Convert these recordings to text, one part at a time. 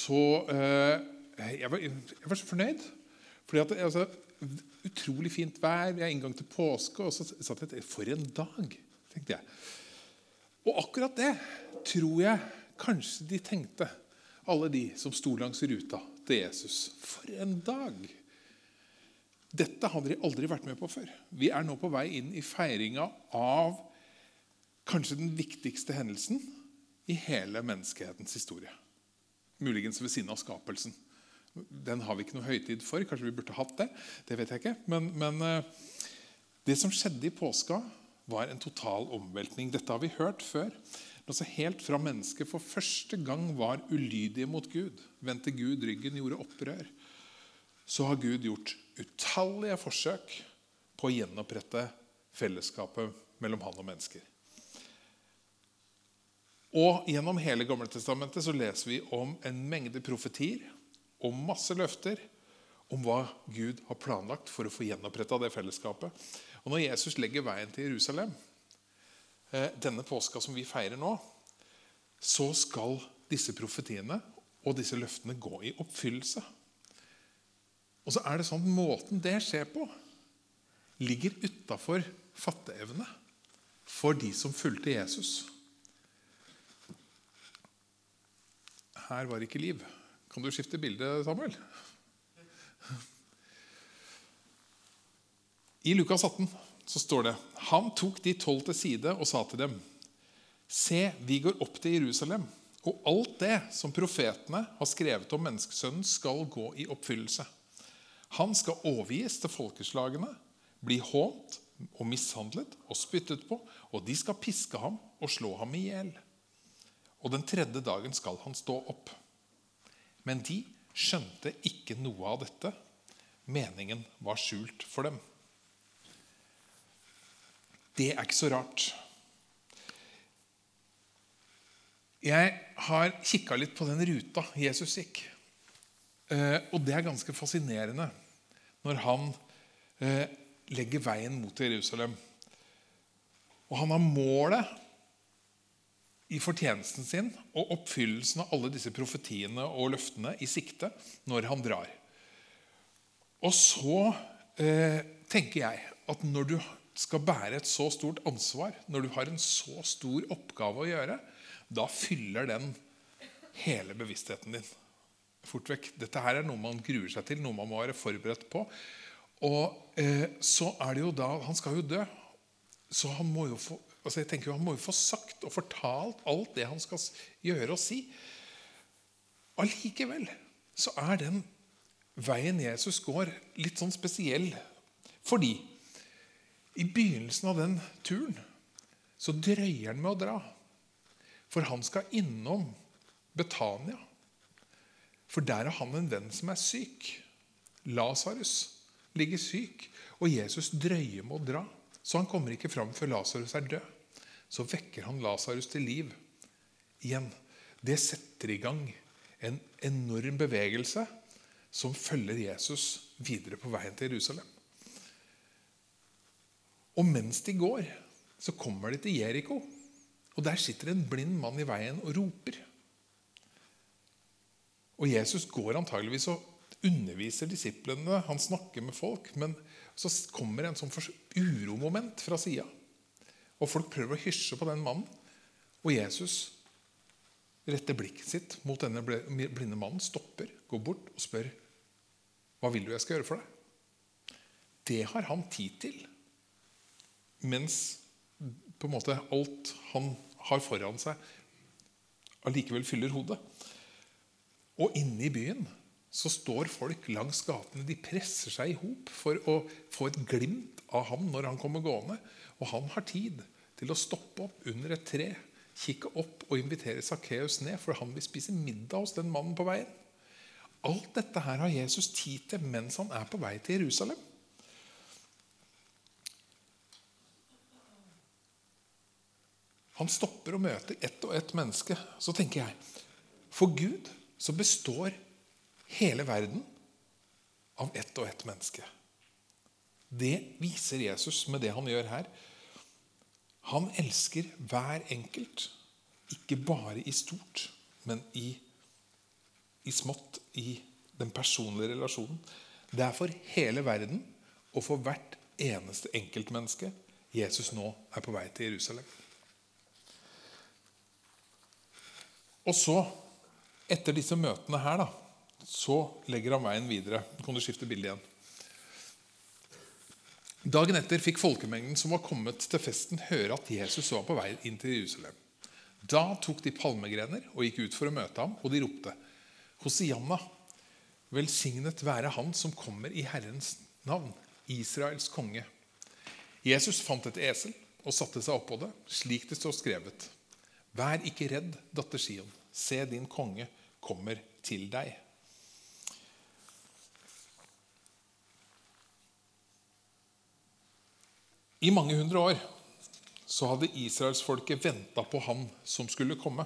jeg var så fornøyd. Fordi at altså, utrolig fint vær, vi har inngang til påske, og så satt jeg for en dag, tenkte jeg. Og akkurat det tror jeg kanskje de tenkte, alle de som sto langs ruta til Jesus. For en dag! Dette hadde de aldri vært med på før. Vi er nå på vei inn i feiringen av kanskje den viktigste hendelsen i hele menneskehetens historie. Muligens ved siden av skapelsen. Den har vi ikke noe høytid for. Kanskje vi burde hatt det. Det vet jeg ikke. Men det som skjedde i påska var en total omveltning. Dette har vi hørt før. Altså helt fra mennesket for første gang var ulydige mot Gud, vendte Gud ryggen, gjorde opprør, så har Gud gjort utallige forsøk på å gjenopprette fellesskapet mellom han og mennesker. Og gjennom hele Gamle Testamentet så leser vi om en mengde profetier og masse løfter om hva Gud har planlagt for å få gjenopprettet det fellesskapet. Og når Jesus legger veien til Jerusalem, denne påska som vi feirer nå, så skal disse profetiene og disse løftene gå i oppfyllelse. Og så er det sånn at måten det skjer på ligger utenfor fatteevne for de som fulgte Jesus. Her var ikke liv. Kan du skifte bilde, Samuel? I Lukas 18 så står det: Han tok de 12 til side og sa til dem: Se, vi går opp til Jerusalem, og alt det som profetene har skrevet om menneskesønnen skal gå i oppfyllelse. Han skal overgis til folkeslagene, bli hånt og mishandlet og spyttet på, og de skal piske ham og slå ham ihjel. Og den 3. dagen skal han stå opp. Men de skjønte ikke noe av dette. Meningen var skjult for dem. Det er ikke så rart. Jeg har kikket litt på den ruta Jesus gikk. Og det er ganske fascinerende når han legger veien mot Jerusalem. Og han har målet i fortjenesten sin og oppfyllelsen av alle disse profetiene og løftene i sikte når han drar. Og så tenker jeg at når du skal bære et så stort ansvar, når du har en så stor oppgave å gjøre, da fyller den hele bevisstheten din. Fort vekk. Dette her er noe man gruer seg til, noe man må være forberedt på. Og så er det jo da, han skal jo dø, så han må jo få, altså jeg tenker jo, han må jo få sagt og fortalt alt det han skal gjøre og si. Allikevel så er den veien Jesus går litt sånn spesiell, fordi i begynnelsen av den turen så drøyer han med å dra, for han skal innom Betania. For der er han en venn som er syk. Lazarus ligger syk, og Jesus drøyer med å dra. Så han kommer ikke fram før Lazarus er død. Så vekker han Lazarus til liv igjen. Det setter i gang en enorm bevegelse som følger Jesus videre på veien til Jerusalem. Og mens de går, så kommer de til Jericho. Og der sitter en blind mann i veien og roper. Og Jesus går antageligvis og underviser disiplene, han snakker med folk, men så kommer en sånn uromoment fra siden. Og folk prøver å hysje på den mannen, og Jesus retter blikket sitt mot denne blinde mannen, stopper, går bort og spør: Hva vil du jeg skal gjøre for deg? Det har han tid til, mens på en måte alt han har foran seg allikevel fyller hodet. Og inne i byen så står folk langs gatene, de presser seg i hop for å få et glimt av ham når han kommer gående. Og han har tid til å stoppe opp under et tre, kikke opp og invitere Zacchaeus ned, for han vil spise middag hos den mannen på veien. Alt dette her har Jesus tid til mens han er på vei til Jerusalem. Han stopper og møter ett og ett menneske. Så tenker jeg, for Gud så består hele verden av ett og ett menneske. Det viser Jesus med det han gjør her. Han elsker hver enkelt, ikke bare i stort, men i i smått i den personlige relasjonen. Det for hele verden og for hvert eneste enkeltmenneske Jesus nå på vei til Jerusalem. Og så, etter disse møtene her, så legger han veien videre. Kan du skifte bildet igjen? Dagen etter fikk folkemengden som var kommet til festen høre at Jesus var på vei inn til Jerusalem. Da tok de palmegrener og gikk ut for å møte ham, og de ropte: Hosianna, velsignet være han som kommer i Herrens navn, Israels konge. Jesus fant et esel og satte seg opp på det, slik det står skrevet: Vær ikke redd, datter Sion, se din konge kommer til deg. I mange hundre år så hadde Israelsfolket ventet på han som skulle komme.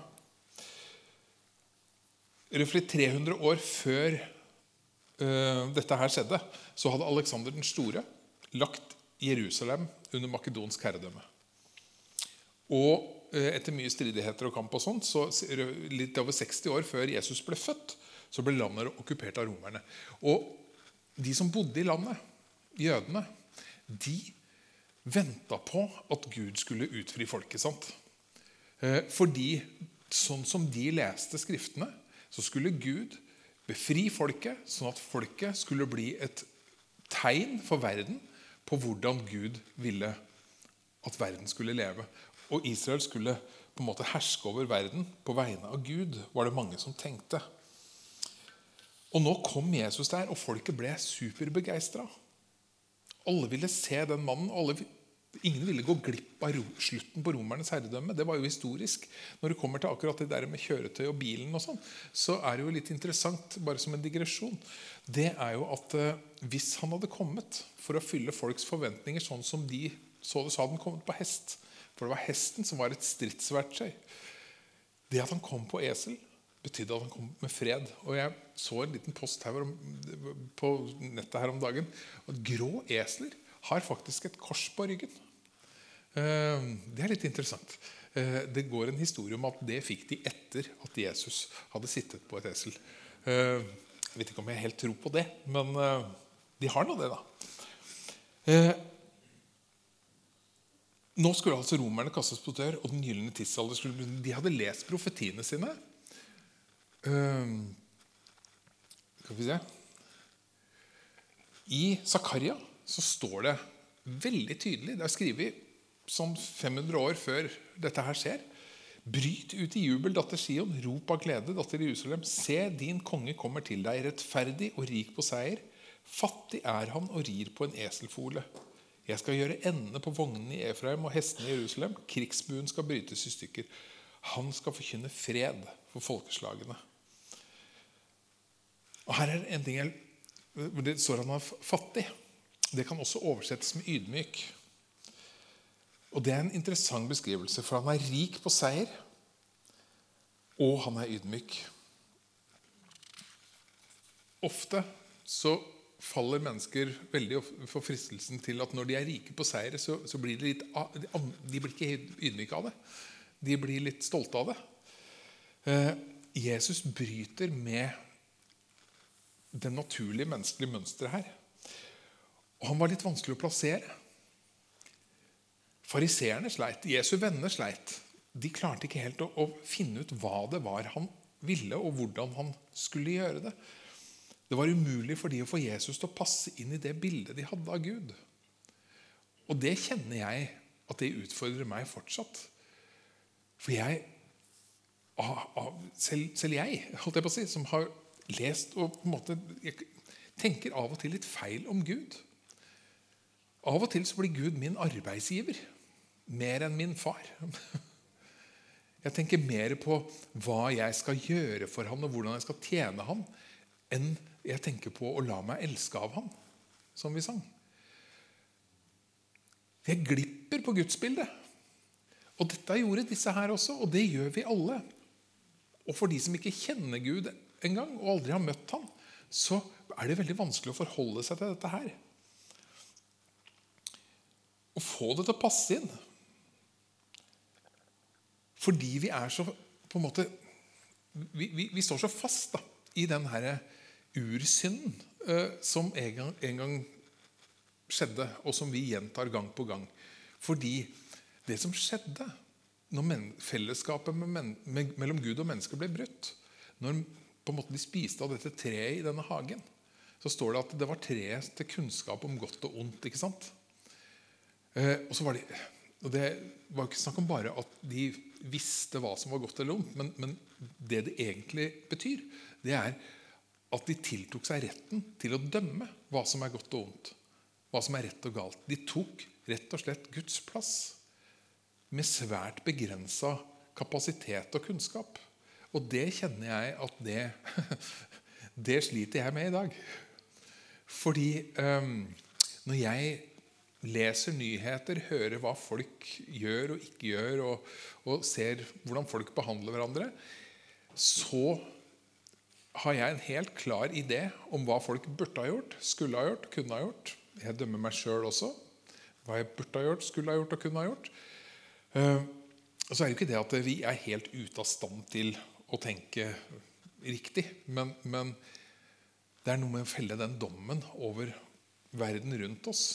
Røftlig 300 år før dette her skjedde, så hadde Alexander den store lagt Jerusalem under makedonsk herredømme. Og etter mye stridigheter og kamp og sånt, så litt over 60 år før Jesus ble født, så ble landet okkupert av romerne. Og de som bodde i landet, jødene, de ventet på at Gud skulle utfri folket, sant? Fordi sånn som de leste skriftene, så skulle Gud befri folket, sånn at folket skulle bli et tegn for verden på hvordan Gud ville at verden skulle leve. Og Israel skulle på en måte herske over verden på vegne av Gud, var det mange som tenkte. Og nå kom Jesus der, og folket ble superbegeistret. Alle ville se den mannen, ingen ville gå glipp av slutten på romernes herredømme. Det var jo historisk. Når det kommer til akkurat det der med kjøretøy og bilen og sånn, så det jo litt interessant, bare som en digresjon. Det jo at hvis han hadde kommet for å fylle folks forventninger sånn som de så det, så hadde han kommet på hest. For det var hesten som var et stridsverktøy. Det at han kom på esel betydde at han kom med fred. Og jeg så en liten post her på nettet her om dagen. At grå esler har faktisk et kors på ryggen. Det litt interessant. Det går en historie om at det fikk de etter at Jesus hadde sittet på et esel. Jeg vet ikke om jeg helt tror på det, men de har nå det da. Nå skulle altså romerne kastes på dør, og den gyllene tidsalder skulle bli. De hadde lest profetiene sine. Skal vi se. I Zakaria så står det veldig tydelig, det skrevet sånn 500 år før dette her skjer: Bryt ut i jubel, datter Sion, rop av glede, datter Jerusalem. Se, din konge kommer til deg, rettferdig og rik på seier. Fattig han og rir på en eselfole. Jeg skal gjøre ende på vognene i Efraim og hestene i Jerusalem. Krigsbuen skal brytes i stykker. Han skal forkynne fred for folkeslagene. Og her en ting hvor det står han fattig. Det kan også oversettes med ydmyk. Og det en interessant beskrivelse, for han rik på seier, og han ydmyk. Ofte så faller mennesker veldig for fristelsen til at når de rike på seier, så blir de de blir ikke ydmyke av det. De blir litt stolte av det. Jesus bryter med det naturlige menneskelige mønstret her. Og han var litt vanskelig å plassere. Fariseerne sleit, Jesu venner sleit. De klarte ikke helt å finne ut hva det var han ville, og hvordan han skulle gjøre det. Det var umulig for de å få Jesus til å passe inn i det bildet de hadde av Gud. Og det kjenner jeg at det utfordrer meg fortsatt. For selv jeg, holdt jeg på å si, som har lest og på en måte, jeg tenker av og til litt feil om Gud. Av og til så blir Gud min arbeidsgiver, mer enn min far. Jeg tenker mer på hva jeg skal gjøre for han, og hvordan jeg skal tjene han, enn jeg tenker på å la meg elske av han, som vi sang. Jeg glipper på Guds bilde. Og dette gjorde disse her også, og det gjør vi alle. Og for de som ikke kjenner Gud en gang, og aldri har møtt han, så det veldig vanskelig å forholde seg til dette her. Å få det til å passe inn. Fordi vi så på en måte, vi står så fast da, i den her ursynden som en gang skjedde, og som vi gjentar gang på gang. Fordi det som skjedde når fellesskapet mellom Gud og mennesker ble brutt, når på en måte de spiste av dette treet i denne hagen, så står det at det var treet til kunnskap om godt og ondt, ikke sant? Og det var ikke snakk om bare at de visste hva som var godt eller ondt, men det egentlig betyr, det at de tiltok seg retten til å dømme hva som godt og ondt, hva som rett og galt. De tok rett og slett Guds plass med svært begrenset kapasitet og kunnskap. Og det kjenner jeg at det sliter jeg med i dag. Fordi når jeg leser nyheter, hører hva folk gjør og ikke gjør, og ser hvordan folk behandler hverandre, så har jeg en helt klar idé om hva folk burde ha gjort, skulle ha gjort, kunne ha gjort. Jeg dømmer meg selv også. Hva jeg burde ha gjort, skulle ha gjort og kunne ha gjort. Og så det jo ikke det at vi helt ute av stand til å tenke riktig, men det noe med å felle den dommen over verden rundt oss.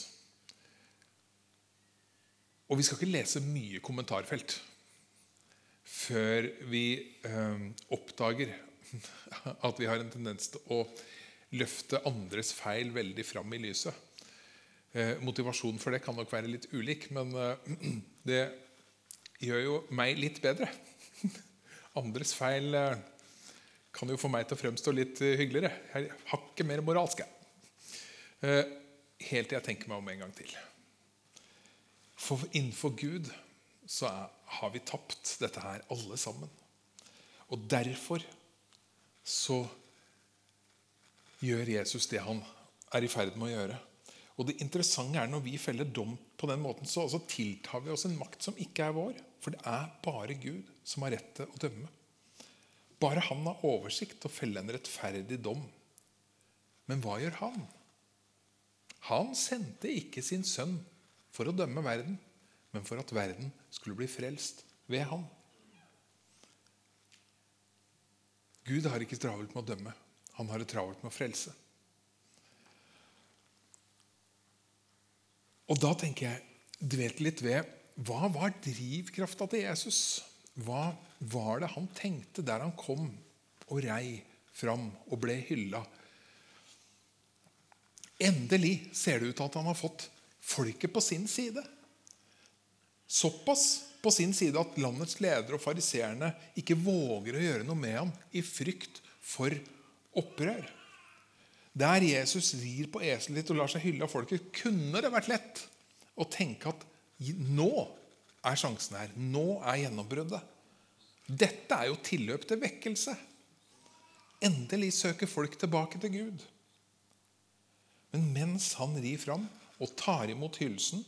Og vi skal ikke lese mye kommentarfelt før vi oppdager at vi har en tendens til å løfte andres feil veldig fram i lyset. Motivasjonen for det kan nok være litt ulik, men det gjør jo meg litt bedre. Andres feil kan jo få meg til å fremstå litt hyggeligere. Jeg har ikke mer moralsk. Helt til jeg tenker meg om en gang til. For innenfor Gud så har vi tapt dette her alle sammen. Og derfor så gjør Jesus det han i ferd med å gjøre. Og det interessante når vi feller dom på den måten, så tiltar vi oss en makt som ikke vår. For det bare Gud som har rett til å dømme. Bare han har oversikt til å felle en rettferdig dom. Men hva gjør han? Han sendte ikke sin sønn for å dømme verden, men for at verden skulle bli frelst ved ham. Gud har ikke travelt med å dømme. Han har det travelt med å frelse. Og da tenker jeg, dvelte litt ved, hva var drivkraften til Jesus? Hva var det han tenkte der han kom og rei fram og ble hyllet? Endelig ser det ut til at han har fått folket på sin side. Såpass på sin side at landets ledere og fariseerne ikke våger å gjøre noe med ham i frykt for opprør. Der Jesus rir på eselet litt og lar seg hylle av folket, kunne det vært lett å tenke at nå sjansen her, nå gjennombruddet. Dette jo tilløp til vekkelse. Endelig søker folk tilbake til Gud. Men mens han rir fram og tar imot hyllelsen,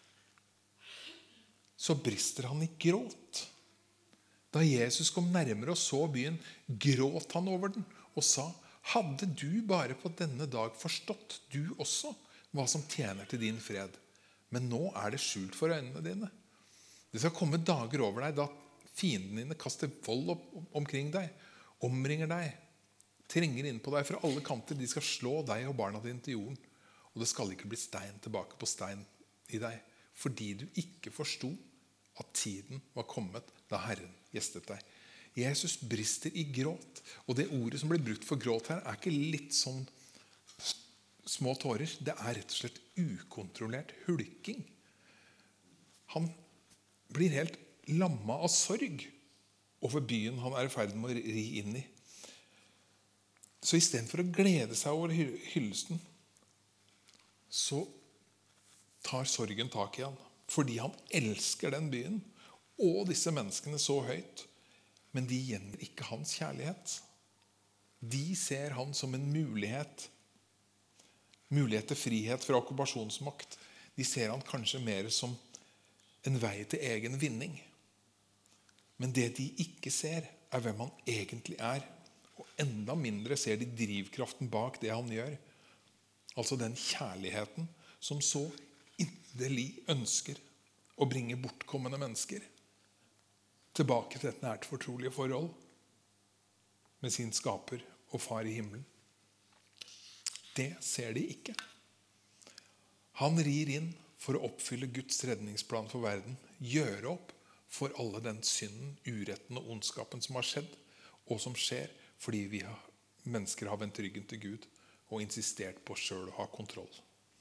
så brister han i gråt. Da Jesus kom nærmere og så byen, gråt han over den og sa: hadde du bare på denne dag forstått, du også, hva som tjener til din fred. Men nå det skjult for øynene dine. Det skal komme dager over deg da fiendene dine kaster vold omkring deg, omringer deg, trenger inn på deg fra alle kanter. De skal slå deg og barna dine til jorden. Og det skal ikke bli stein tilbake på stein i deg, fordi du ikke forstod at tiden var kommet da Herren gjestet deg. Jesus brister i gråt, og det ordet som blir brukt for gråt her ikke litt sånn små tårer. Det rett og slett ukontrollert hulking. Han blir helt lammet av sorg over byen han i ferd med å ri inn i. Så i stedet for å glede seg over hyllelsen, så tar sorgen tak i han, fordi han elsker den byen og disse menneskene så høyt. Men de gjengir ikke hans kjærlighet. De ser han som en mulighet til frihet fra okkupasjonsmakt. De ser han kanskje mer som en vei til egen vinning. Men det de ikke ser, hvem han egentlig og enda mindre ser de drivkraften bak det han gjør. Altså den kjærligheten som så inderlig ønsker å bringe bortkommende mennesker tilbake til et nært fortrolig forhold med sin skaper og Far i himmelen. Det ser de ikke. Han rir inn for å oppfylle Guds redningsplan for verden, gjøre opp for alle den synden, uretten og ondskapen som har skjedd, og som skjer fordi mennesker har vendt ryggen til Gud og insistert på selv å ha kontroll.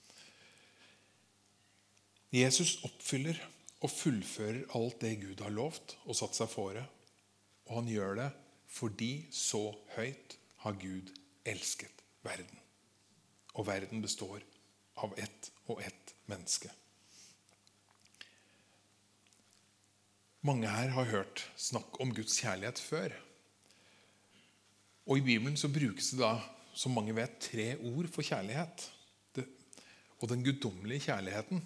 Jesus oppfyller og fullfører alt det Gud har lovt og satt seg fore, og han gjør det fordi så høyt har Gud elsket verden. Og verden består av ett og ett menneske. Mange her har hørt snakk om Guds kjærlighet før. Og i Bibelen så brukes det da, som mange vet, 3 ord for kjærlighet. Og den guddommelige kjærligheten,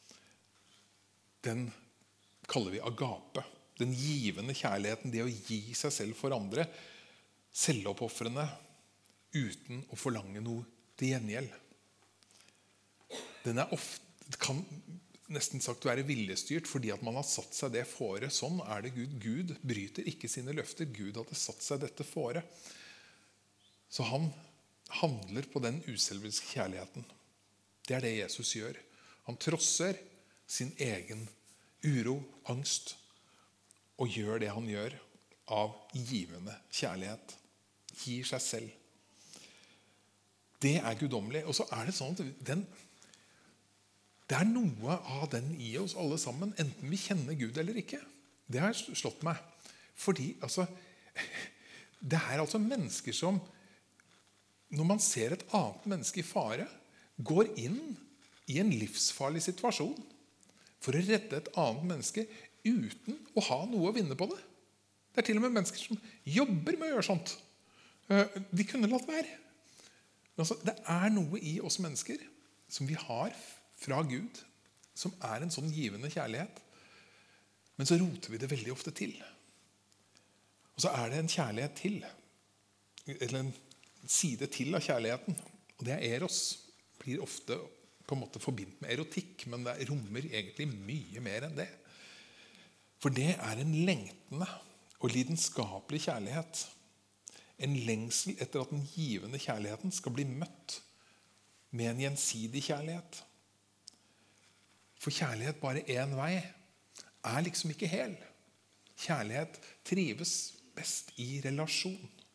den kaller vi agape. Den givende kjærligheten, det å gi seg selv for andre, selvoppofrende, uten å forlange noe til gjengjeld. Den kan nesten sagt være viljestyrt, fordi at man har satt seg det fore. Sånn er det Gud. Gud bryter ikke sine løfter. Gud hadde satt seg dette fore. Så han handler på den uselviske kjærligheten. Det er det Jesus gjør. Han trosser sin egen uro, angst, og gjør det han gjør av givende kjærlighet. Gir seg selv. Det er guddommelig. Og så er det sånn at det er noe av den i oss alle sammen, enten vi kjenner Gud eller ikke. Det har slått meg. Fordi det er altså mennesker som, når man ser et annet menneske i fare, går inn i en livsfarlig situasjon for å redde et annet menneske uten å ha noe å vinne på det. Det er til og med mennesker som jobber med å gjøre sånt. De kunne latt være. Men altså, det er noe i oss mennesker som vi har fra Gud, som er en sånn givende kjærlighet. Men så roter vi det veldig ofte til. Og så er det en kjærlighet til, eller en side til av kjærligheten, og det er eros. Blir ofte på en måte forbindt med erotikk, men det rommer egentlig mye mer enn det. For det er en lengtende og lidenskapelig kjærlighet. En lengsel etter at den givende kjærligheten skal bli møtt med en gjensidig kjærlighet. For kjærlighet bare en vei er liksom ikke hel. Kjærlighet trives best i relasjon.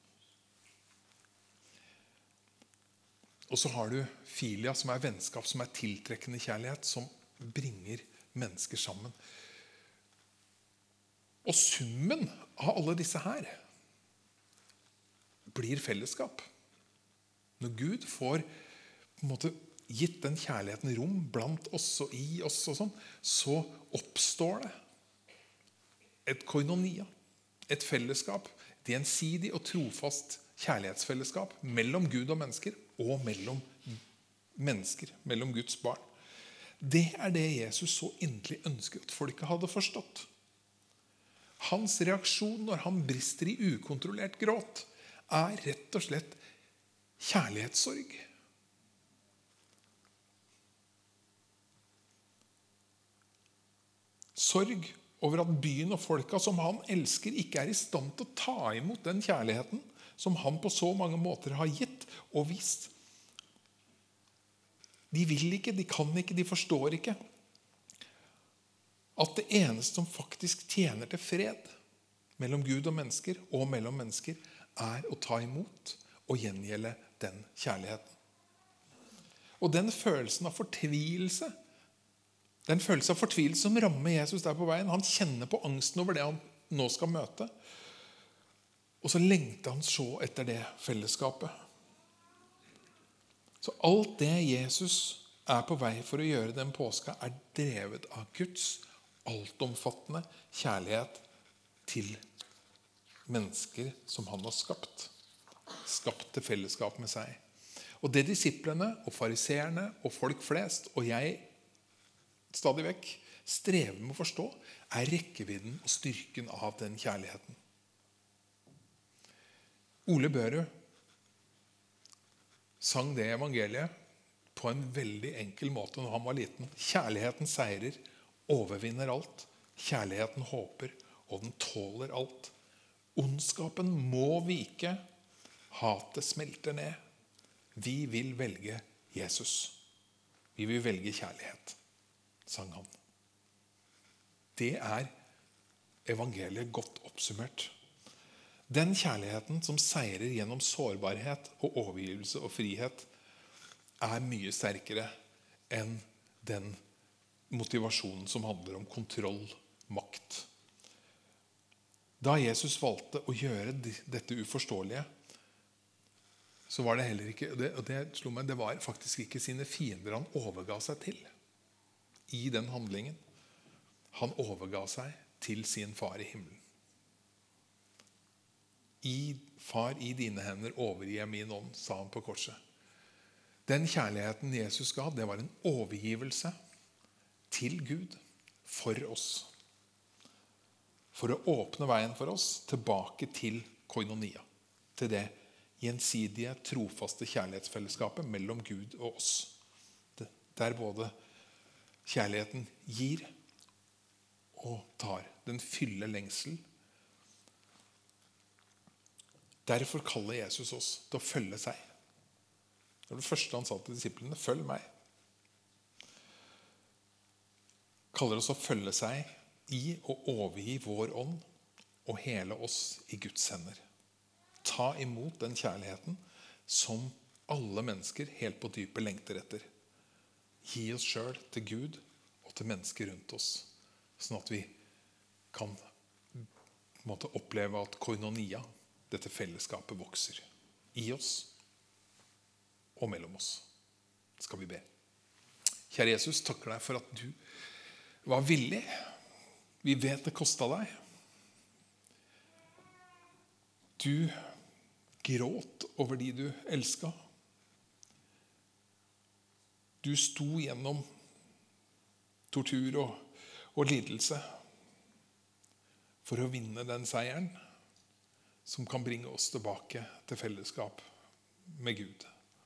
Og så har du filia, som er vennskap, som er tiltrekkende kjærlighet, som bringer mennesker sammen. Og summen av alle disse her blir fellesskap. Når Gud får på en måte gitt den kjærligheten rom blant oss og i oss og sånn, så oppstår det et koinonia, et fellesskap, et gjensidig og trofast kjærlighetsfellesskap mellom Gud og mennesker, og mellom mennesker, mellom Guds barn. Det er det Jesus så inderlig ønsker at folket hadde forstått. Hans reaksjon når han brister i ukontrollert gråt, er rett og slett kjærlighetssorg. Sorg over at byen og folka som han elsker, ikke er i stand til å ta imot den kjærligheten som han på så mange måter har gitt og vist. De vil ikke, de kan ikke, de forstår ikke at det eneste som faktisk tjener til fred mellom Gud og mennesker, og mellom mennesker, er å ta imot og gjengjelde den kjærligheten. Og den følelsen av fortvilelse, den følelse av fortvilelse som rammer Jesus der på veien, han kjenner på angsten over det han nå skal møte. Og så lengter han så etter det fellesskapet. Så alt det Jesus er på vei for å gjøre den påska, er drevet av Guds altomfattende kjærlighet til mennesker som han har skapt. Skapt til fellesskap med seg. Og det disiplene og fariseerne og folk flest, og jeg stadig vekk strever med å forstå, er rekkevidden og styrken av den kjærligheten. Ole Børud sang det evangeliet på en veldig enkel måte når han var liten. Kjærligheten seirer, overvinner alt. Kjærligheten håper, og den tåler alt. Ondskapen må vike. Hatet smelter ned. Vi vil velge Jesus. Vi vil velge kjærlighet, sang han. Det evangeliet godt oppsummert. Den kjærligheten som seirer gjennom sårbarhet og overgivelse og frihet, mye sterkere enn den motivasjonen som handler om kontroll, makt. Da Jesus valgte å gjøre dette uforståelige, så var det heller ikke, og det slo meg, det var faktisk ikke sine fiender han overga seg til i den handlingen. Han overga seg til sin far i himmelen. Far, i dine hender overgir jeg min ånd, sa han på korset. Den kjærligheten Jesus ga, det var en overgivelse til Gud for oss. For å åpne veien for oss tilbake til koinonia, til det gjensidige, trofaste kjærlighetsfellesskapet mellom Gud og oss. Der både kjærligheten gir og tar. Den fyller lengsel. Derfor kaller Jesus oss til å følge seg. Det var det første han sa til disiplene: følg meg. Kaller oss å følge seg i å overgi vår ånd og hele oss i Guds hender. Ta imot den kjærligheten som alle mennesker helt på dypet lengter etter. Gi oss selv til Gud og til mennesker rundt oss, sånn at vi kan oppleve at koinonia, dette fellesskapet, vokser i oss og mellom oss. Skal vi be. Kjære Jesus, takker deg for at du var villig. Vi vet det kostet deg. Du gråt over de du elsket. Du sto gjennom tortur og lidelse for å vinne den seieren som kan bringe oss tilbake til fellesskap med Gud.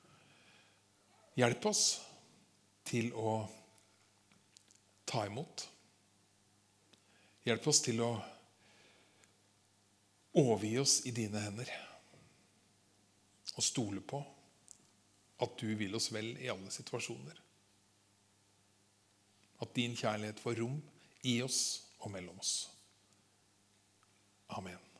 Hjelp oss til å ta imot. Hjelp oss til å overgi oss i dine hender og stole på at du vil oss vel i alle situasjoner. At din kjærlighet får rom i oss og mellom oss. Amen.